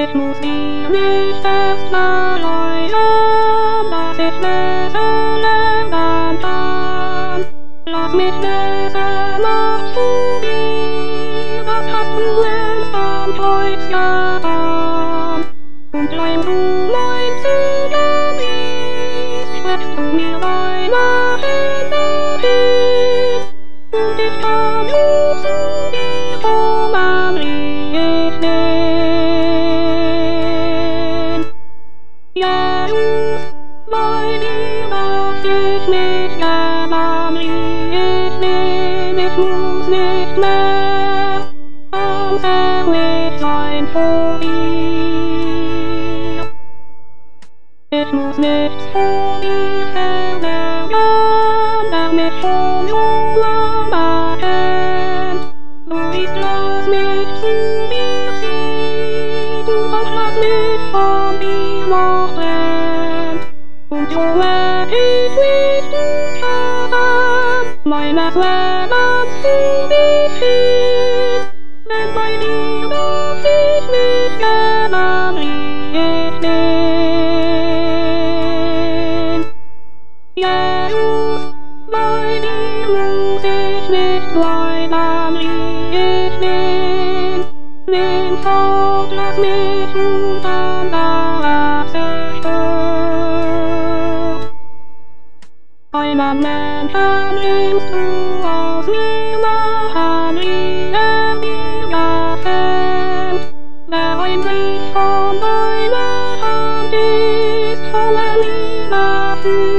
Ich muss dir nicht erst mal äußern, dass ich besser lernen kann. Lass mich lesen nach zu dir, das hast du längst am Kreuz getan. Und bleib du mein Segen ist, streckst du mir deine Hände hin. Und ich kann nur zu dir kommen, wie ich bin. Jesus, bei dir darf ich mich geben, wie ich bin. Ich muss nicht mehr ganz ehrlich sein vor dir. Ich muss nichts vor dir verbergen, der mich schon so lange kennt. Du bist, lass mich zu dir ziehen, doch lass mich von dir noch brennen. Und so werd ich nicht umkehren, meines Lebens zu dir hin. Denn bei dir darf ich mich geben, wie ich bin. Jesus, bei dir muss ich nicht bleiben, wie ich bin. Nimm fort, lass mich unten da zerstört. Einen Menschen nimmst du aus mir machen, wie dir gefällt. Wer ein Brief von deiner Hand ist, voller Liebe für